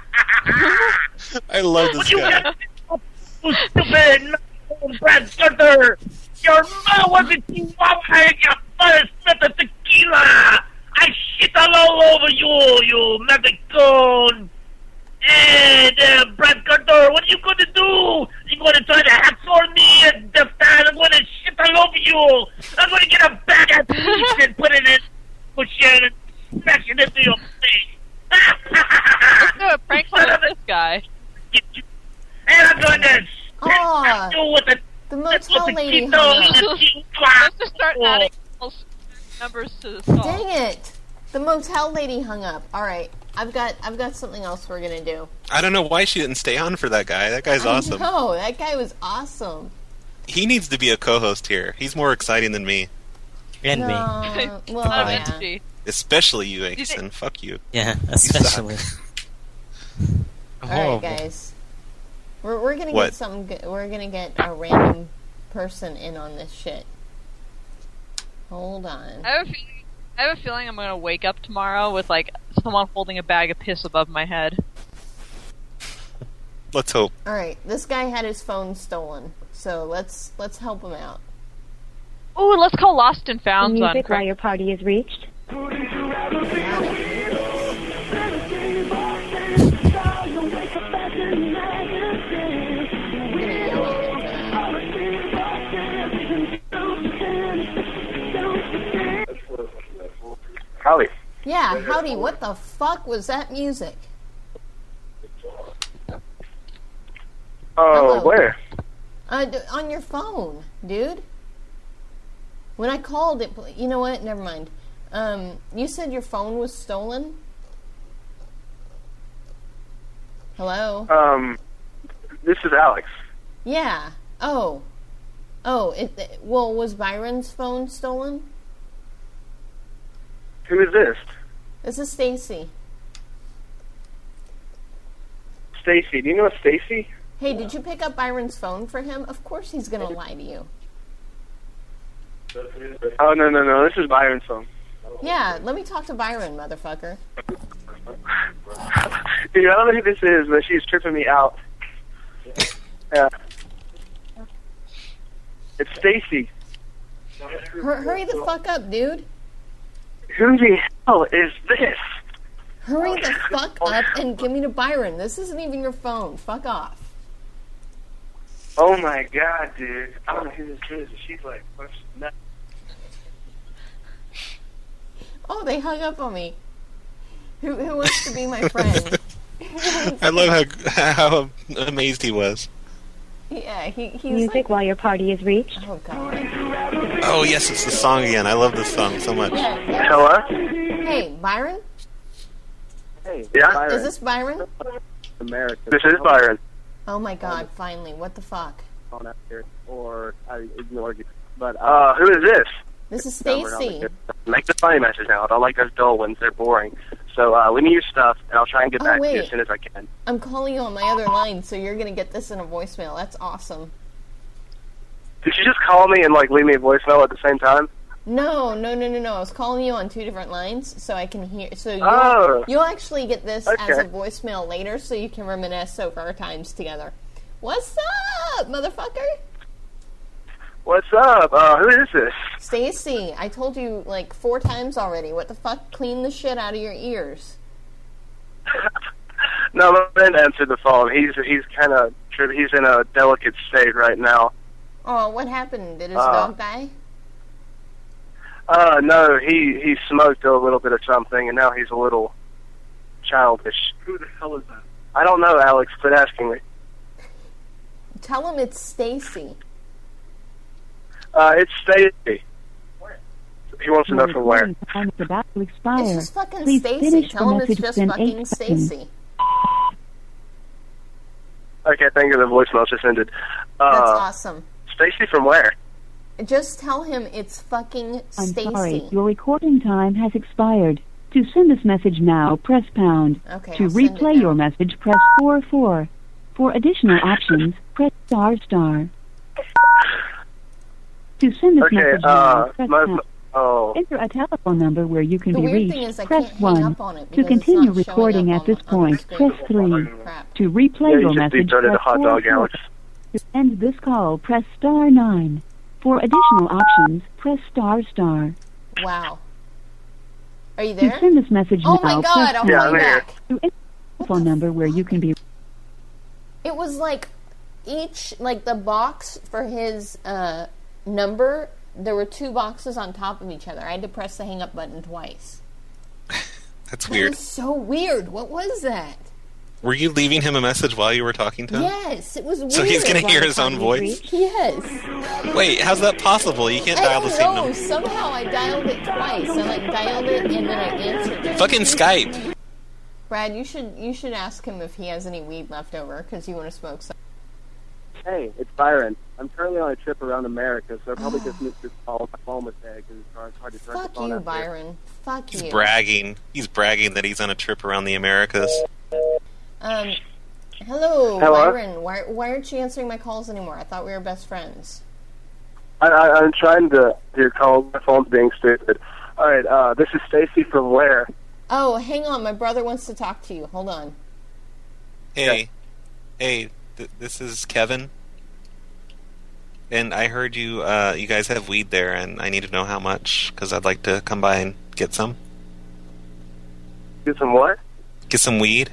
I love this guy. You stupid, Brad Sutter. Your mom was a chihuahua and your father smelled the tequila. I shit all over you, you Mexican. And Brad Carter, what are you going to do? You're going to try to hacksaw me at the time. I'm going to shit all over you. I'm going to get a bag of beef and put it in, push it and smash it into your face. Let's do a prank call with this guy. And I'm going to do with the motel lady. Let's just start adding numbers to this call. Dang it! The motel lady hung up. Alright, I've got something else we're gonna do. I don't know why she didn't stay on for that guy. That guy's awesome. No, that guy was awesome. He needs to be a co-host here. He's more exciting than me. And me. Well, yeah. Especially you, Akeson. Fuck you. Yeah, especially. Alright, guys. We're gonna What? get something good. We're gonna get a random person in on this shit. Hold on. I have a feeling I'm gonna wake up tomorrow with like someone holding a bag of piss above my head. Let's hope. Alright, this guy had his phone stolen, so let's help him out. Ooh, let's call Lost and Found on Music while your party is reached. Howdy. Yeah, howdy, what the fuck was that music? Oh, where? On your phone, dude. When I called it, you know what? Never mind. You said your phone was stolen? Hello? This is Alex. Yeah. Oh, well, was Byron's phone stolen? Who is this? This is Stacy. Stacy. Do you know Stacy? Hey, did you pick up Byron's phone for him? Of course he's gonna lie to you. Oh, no. This is Byron's phone. Yeah, let me talk to Byron, motherfucker. Dude, I don't know who this is, but she's tripping me out. Yeah. It's Stacy. Hurry the fuck up, dude. Who the hell is this? Hurry the fuck up and give me to Byron. This isn't even your phone. Fuck off. Oh my god, dude. I don't know who this is. She's like, what's nuts? Oh, they hung up on me. Who wants to be my friend? I love how amazed he was. Yeah, he's Music like, while your party is reached. oh god. Oh, yes, it's the song again. I love this song so much. Hello? Hey, Byron? Hey, yeah? Is this Byron? American. This is Byron. Oh my god, finally. What the fuck? Or I ignored you. But, who is this? This is Stacy. Make the funny message now. I don't like those dull ones. They're boring. So, let me your stuff, and I'll try and get back to you as soon as I can. I'm calling you on my other line, so you're gonna get this in a voicemail. That's awesome. Did you just call me and, like, leave me a voicemail at the same time? No. I was calling you on two different lines, so I can hear. So you'll actually get this as a voicemail later, so you can reminisce over our times together. What's up, motherfucker? What's up? Who is this? Stacy. I told you like 4 times already. What the fuck? Clean the shit out of your ears. No, my friend answered the phone. He's kind of he's in a delicate state right now. Oh, what happened? Did his dog die? No, he smoked a little bit of something, and now he's a little childish. Who the hell is that? I don't know, Alex. Quit asking me. Tell him it's Stacy. It's Stacy. He wants to know from where. Time is about to expire. It's just fucking Please Stacy. finish Tell him the it's message just within fucking 8 seconds. Stacy. Okay, thank you. The voicemail just ended. That's awesome. Stacy from where? Just tell him it's fucking I'm Stacy. sorry, your recording time has expired. To send this message now, press pound. Okay, To I'll send it replay now. your message, press 4. For additional options, press **. To send this message now, press pound. Enter a telephone number where you can The be weird reached. thing is I Press can't hang 1. up on it To because it's continue not showing recording up at this on the point, screen. press 3. Crap. To replay Yeah, your you just message, started a press hot dog, 4. Alex. To end this call, press *9. For additional options, press **. Wow. Are you To there? send this message Oh now, my God, press I'll pound. call you back. To enter a phone number where you can be. It was like each, like the box for his number, there were 2 boxes on top of each other. I had to press the hang up button twice. That's weird. That was so weird. What was that? Were you leaving him a message while you were talking to him? Yes, it was weird. So he's going to hear his own voice? Yes. Wait, how's that possible? You can't dial the same No, number. somehow I dialed it twice. I like dialed it and then I answered it. Fucking Skype. Brad, you should ask him if he has any weed left over because you want to smoke some. Hey, it's Byron. I'm currently on a trip around America, so I probably just missed this call. My phone was dead because it's hard to turn the Fuck phone you, out there. Byron. Fuck you. He's bragging. He's bragging that he's on a trip around the Americas. Hello, Hello? Byron. Why aren't you answering my calls anymore? I thought we were best friends. I'm trying to do your call. My phone's being stupid. All right, this is Stacy from where? Oh, hang on. My brother wants to talk to you. Hold on. Hey, this is Kevin. And I heard you guys have weed there, and I need to know how much, because I'd like to come by and get some. Get some what? Get some weed.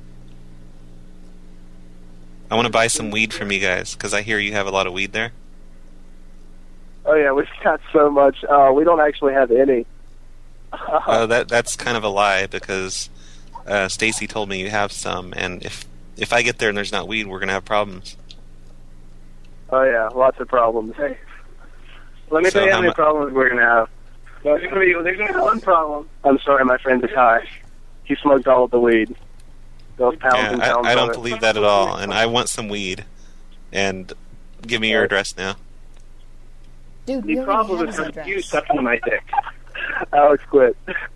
I want to buy some weed from you guys, because I hear you have a lot of weed there. Oh, yeah, we've got so much. We don't actually have any. That's kind of a lie, because Stacy told me you have some, and if I get there and there's not weed, we're going to have problems. Oh, yeah, lots of problems. Hey, let me tell you how many problems we're going to have. There's going to be one problem. I'm sorry, my friend is high. He smoked all of the weed. Those pounds and pounds I don't of it. believe that at all, and I want some weed. And give me your address now. Dude, the we problem already is have from his you address. sucking my dick. Alex, quit.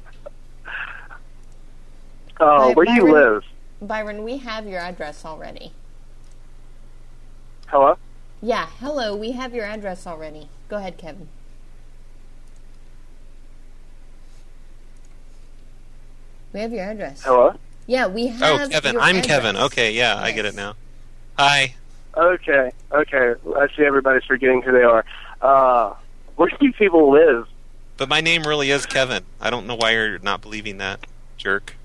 Oh, where do you live? Byron, we have your address already. Hello? Yeah, hello, we have your address already. Go ahead, Kevin. We have your address. Hello? Yeah, we have Oh, Kevin. your I'm address. Kevin. Okay, yeah, I get it now. Hi. Okay. I see everybody's forgetting who they are. Where do you people live? But my name really is Kevin. I don't know why you're not believing that, jerk.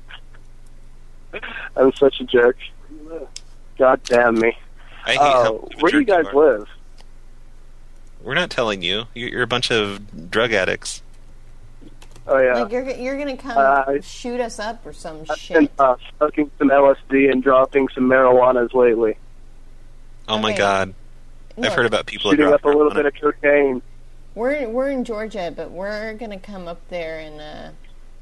I'm such a jerk. God damn me. I hate how where do you guys live? We're not telling you. You're a bunch of drug addicts. Oh, yeah. Like, you're gonna come shoot us up or some shit. Been smoking some LSD and dropping some marijuanas lately. Oh, my God. I've heard about people Shooting that up drop a little bit of cocaine. We're in Georgia, but we're gonna come up there and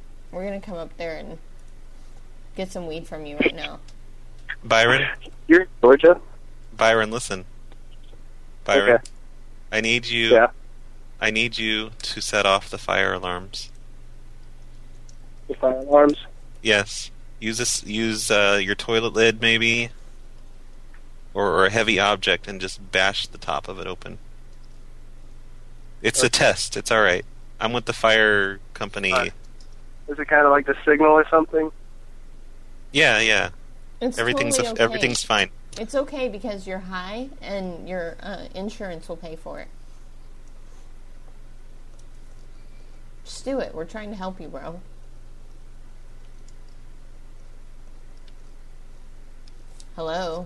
get some weed from you right now. Byron? You're in Georgia? Byron, listen. Byron, okay. I need you to set off the fire alarms. The fire alarms? Yes. Use your toilet lid, maybe, or a heavy object, and just bash the top of it open. It's a test. It's all right. I'm with the fire company. Is it kind of like the signal or something? Yeah. It's everything's totally okay. everything's fine. It's okay because you're high and your insurance will pay for it. Just do it. We're trying to help you, bro. Hello?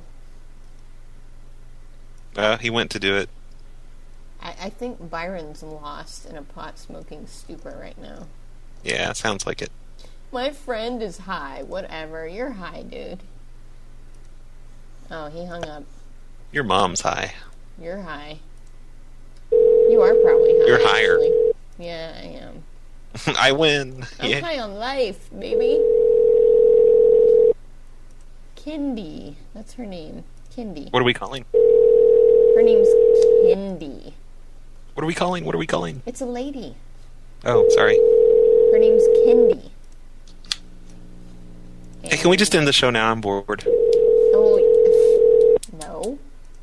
He went to do it. I think Byron's lost in a pot-smoking stupor right now. Yeah, sounds like it. My friend is high. Whatever. You're high, dude. Oh, he hung up. Your mom's high. You're high. You are probably high. You're higher. Actually. Yeah, I am. I win. I'm high on life, baby. Kindy. That's her name. Kindy. What are we calling? Her name's Kindy. What are we calling? What are we calling? It's a lady. Oh, sorry. Her name's Kindy. Hey, can we just end the show now? I'm bored. Oh, no.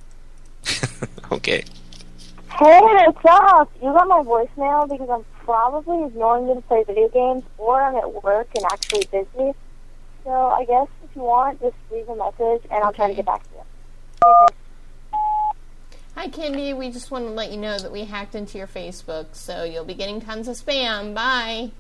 Okay. Hey, what's up? You got my voicemail because I'm probably ignoring you to play video games, or I'm at work and actually busy. So I guess if you want, just leave a message and I'll try to get back to you. Okay, Hi, Kindy. We just want to let you know that we hacked into your Facebook, so you'll be getting tons of spam. Bye.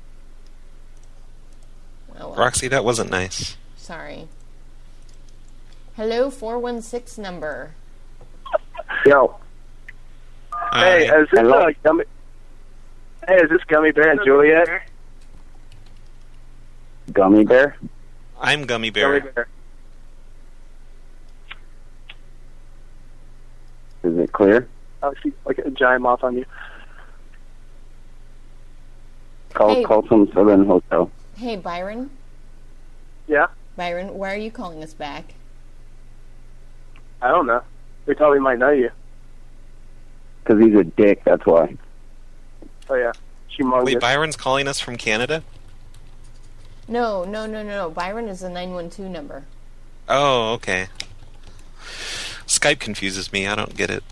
Oh, well. Roxy, that wasn't nice. Sorry. Hello, 416 number. Yo. Hey, is this Gummy? Hey, is this Gummy Bear and Juliet? Gummy Bear? I'm Gummy Bear. Gummy Bear. Is it clear? I see like a giant moth on you. Call some Southern Hotel. Hey, Byron. Yeah? Byron, why are you calling us back? I don't know. They probably might know you. Because he's a dick, that's why. Oh, yeah. Humongous. Wait, Byron's calling us from Canada? No. Byron is the 912 number. Oh, okay. Skype confuses me. I don't get it.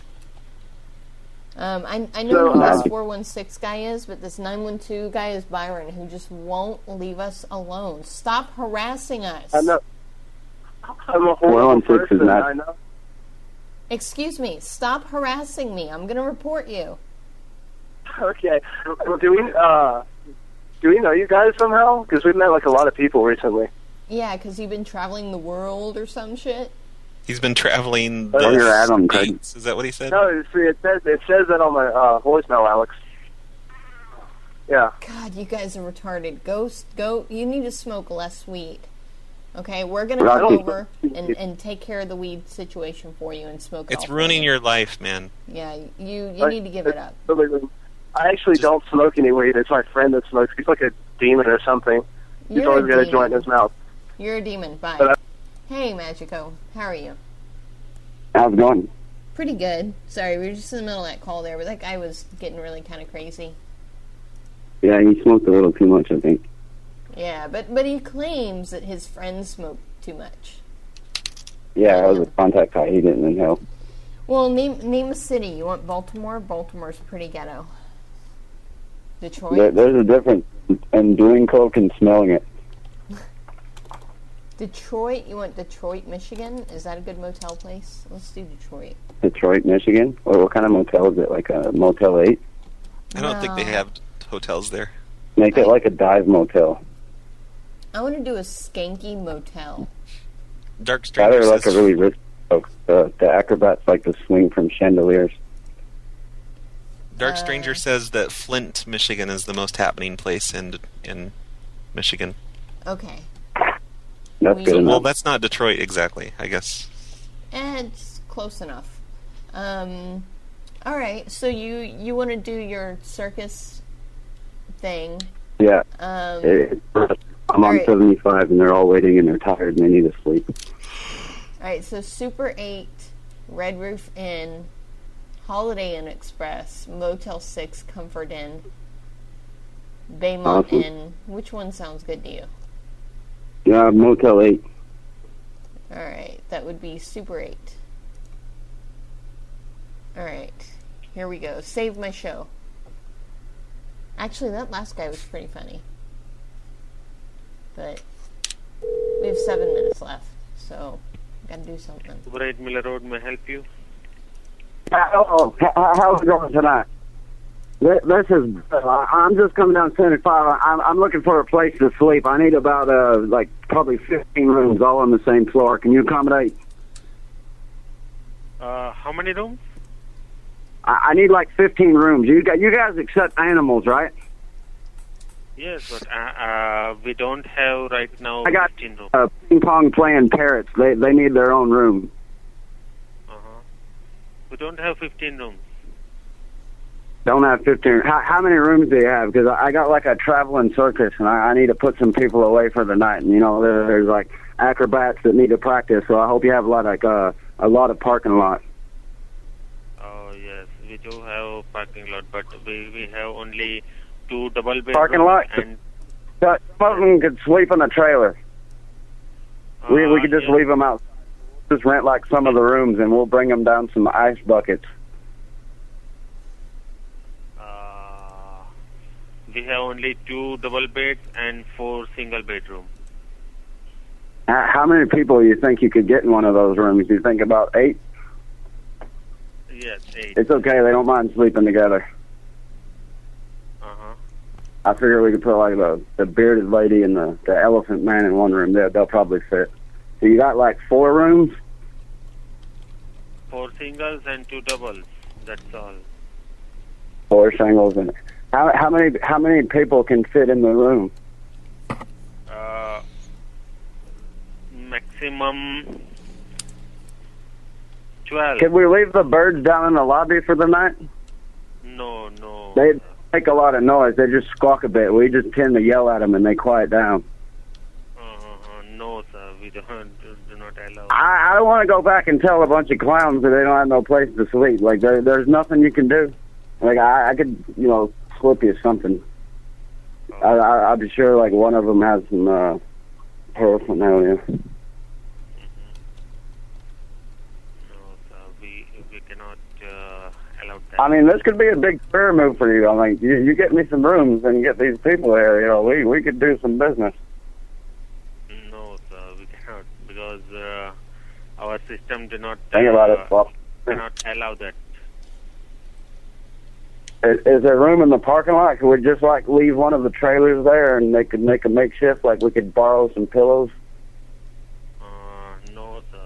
I know who this 416 guy is, but this 912 guy is Byron, who just won't leave us alone. Stop harassing us. I'm a horrible person, I know. Excuse me. Stop harassing me. I'm going to report you. Okay. Well, do we know you guys somehow? Because we've met like a lot of people recently. Yeah, because you've been traveling the world or some shit. He's been traveling the States. Is that what he said? No, it says that on my voicemail, Alex. Yeah. God, you guys are retarded. Go. You need to smoke less weed. Okay, we're going to come over and take care of the weed situation for you and smoke it. It's ruining your life, man. Yeah, you need to give it up. I actually don't smoke any weed. It's my friend that smokes. He's like a demon or something. He's always got a joint in his mouth. You're a demon. Bye. Hey, Magico. How are you? How's it going? Pretty good. Sorry, we were just in the middle of that call there, but that guy was getting really kind of crazy. Yeah, he smoked a little too much, I think. Yeah, but he claims that his friends smoke too much. Yeah, I was a contact guy. He didn't inhale. Well, name a city. You want Baltimore? Baltimore's pretty ghetto. Detroit? There's a difference in doing coke and smelling it. Detroit? You want Detroit, Michigan? Is that a good motel place? Let's do Detroit. Detroit, Michigan? What kind of motel is it? Like a Motel 8? I don't think they have hotels there. Make it like a dive motel. I want to do a skanky motel. Dark Stranger says... like a really rich folks. The acrobats like to swing from chandeliers. Dark Stranger says that Flint, Michigan is the most happening place in Michigan. Okay. That's good enough. Well, that's not Detroit exactly, I guess. It's close enough. All right, so you want to do your circus thing? Yeah. I'm on 75, and they're all waiting, and they're tired, and they need to sleep. All right, so Super 8, Red Roof Inn, Holiday Inn Express, Motel 6, Comfort Inn, Baymont Inn. Which one sounds good to you? Yeah, Motel 8. All right, that would be Super 8. All right, here we go. Save my show. Actually, that last guy was pretty funny. But we have 7 minutes left, so gotta do something. Super 8 Miller Road, may I help you? How's it going tonight? This is. I'm just coming down 75. I'm looking for a place to sleep. I need about probably 15 rooms all on the same floor. Can you accommodate? How many rooms? I need like 15 rooms. You guys accept animals, right? Yes, but we don't have right now. I got 15 rooms. ping pong playing parrots. They need their own room. We don't have 15 rooms. Don't have 15. How many rooms do you have? Because I got like a traveling circus, and I need to put some people away for the night. And you know, there's like acrobats that need to practice. So I hope you have a lot of parking lot. Oh yes, we do have parking lot, but we have only 2 double bedrooms. Parking lot. And some of them could sleep in a trailer. We could just leave them out. Just rent like some of the rooms, and we'll bring them down some ice buckets. We have only 2 double beds and 4 single bedrooms. How many people do you think you could get in one of those rooms? Do you think about 8? Yes, 8. It's okay. They don't mind sleeping together. I figure we could put like the bearded lady and the elephant man in one room. They'll probably fit. So you got like 4 rooms? 4 singles and 2 doubles. That's all. 4 singles and how many people can fit in the room? Maximum 12. Could we leave the birds down in the lobby for the night? No. They make a lot of noise. They just squawk a bit. We just tend to yell at them and they quiet down. No, sir. We do not allow. I don't want to go back and tell a bunch of clowns that they don't have no place to sleep. Like there's nothing you can do. Like I could, slip you something. I'll be sure like one of them has some paraphernalia. We cannot allow that. I mean, this could be a big career move for you. I mean, you get me some rooms and get these people there. We could do some business. No, sir, we cannot because our system do not cannot allow that. Is there room in the parking lot? Could we just like leave one of the trailers there and they could make a makeshift? Like we could borrow some pillows? No, sir.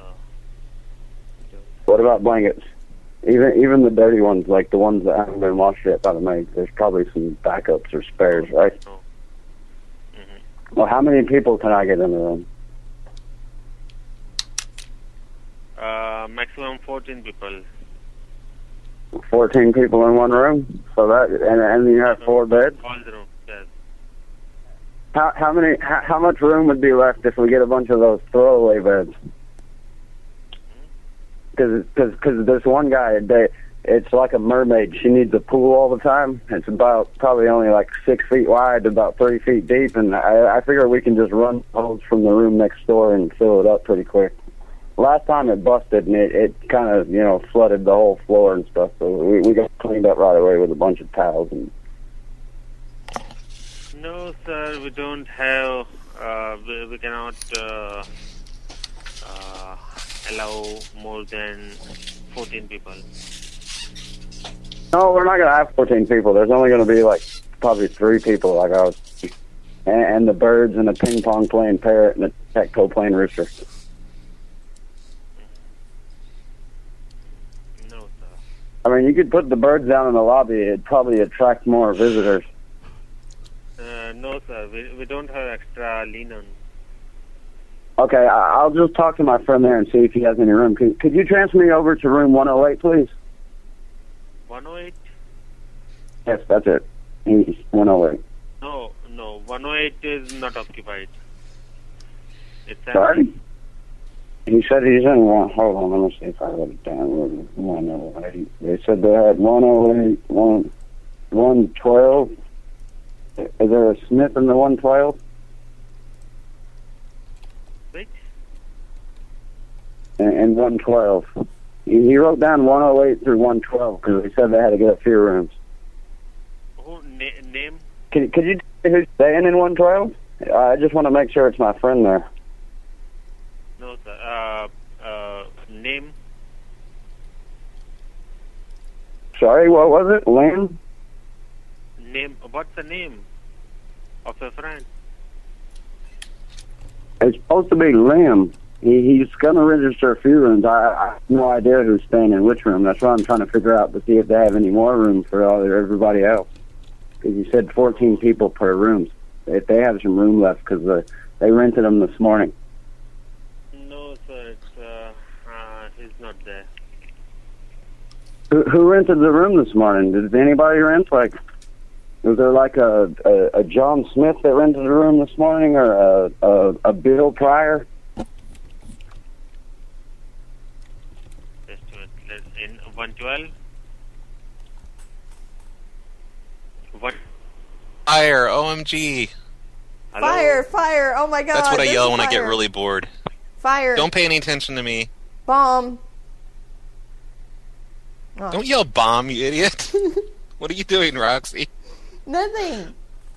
What about blankets? Even the dirty ones, like the ones that haven't been washed yet by the maid. There's probably some backups or spares, right? No. Well, how many people can I get in the room? Maximum 14 people. 14 people in one room, so that and you have 4 beds. All the rooms, yes. How much room would be left if we get a bunch of those throwaway beds? Because this one guy, it's like a mermaid. She needs a pool all the time. It's about probably only like 6 feet wide, about 3 feet deep, and I figure we can just run hose from the room next door and fill it up pretty quick. Last time it busted and it kind of, flooded the whole floor and stuff. So we got cleaned up right away with a bunch of towels. No, sir, we don't have, we cannot allow more than 14 people. No, we're not going to have 14 people. There's only going to be like probably 3 people like I was. And the birds and the ping pong playing parrot and the tech-toe playing rooster. I mean, you could put the birds down in the lobby. It'd probably attract more visitors. No, sir. We don't have extra linen. Okay, I'll just talk to my friend there and see if he has any room. Could you transfer me over to room 108, please? 108? Yes, that's it. 108. No. 108 is not occupied. It's Sorry? Empty. He said he's in one. Hold on, let me see if I wrote it down. 108. They said they had 108, 112. Is there a Smith in the 112? Wait. And 112. He wrote down 108 through 112 because he said they had to get a few rooms. Who name? Could you tell me who's staying in 112? I just want to make sure it's my friend there. No, sir. Name? Sorry, what was it? Lynn? Name? What's the name of your friend? It's supposed to be Lim. He's going to register a few rooms. I have no idea who's staying in which room. That's why I'm trying to figure out to see if they have any more room for everybody else. Because you said 14 people per room. If they have some room left, because they rented them this morning. No, sir. He's not there. Who rented the room this morning? Did anybody rent? Like, was there like a John Smith that rented the room this morning, or a Bill Pryor? In 112. What? Fire! OMG! Hello? Fire! Oh my God! That's what I yell when I get really bored. Fire! Don't pay any attention to me. Bomb! Oh. Don't yell bomb, you idiot! What are you doing, Roxy? Nothing.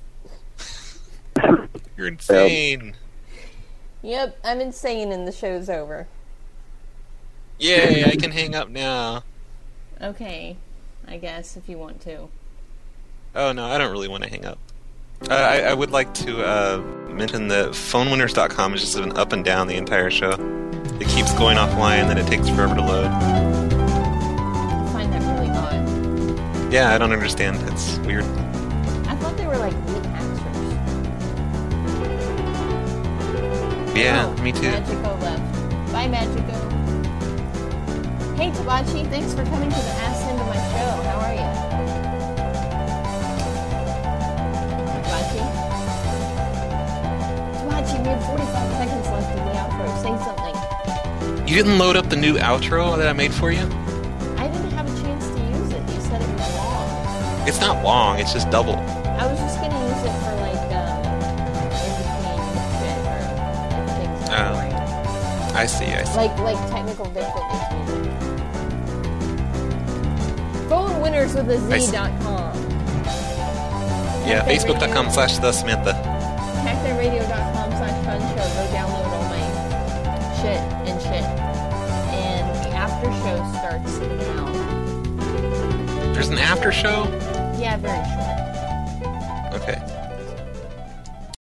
You're insane. Yep, I'm insane and the show's over. Yay, I can hang up now. Okay, I guess, if you want to. Oh, no, I don't really want to hang up. I would like to mention that phonewinners.com has just been up and down the entire show. It keeps going offline, then it takes forever to load. I find that really odd. Yeah, I don't understand. It's weird. I thought they were like weak hamsters. Yeah, me too. Magico left. Bye, Magico. Hey, Tabachi, thanks for coming to the ass end of my show. How are you? Tabachi, we have 45 seconds left in the outro. Say something. You didn't load up the new outro that I made for you? I didn't have a chance to use it. You said it was long. It's not long, it's just double. I was just going to use it for, like, in between shit, or if things are boring. I see. Like technical difficulties. Phonewinners with a Z.com. Yeah, Facebook.com/TheSamantha. HackTheRadio.com/FunShow. Go download all my shit. And the after show starts now. There's an after show? Yeah, very short.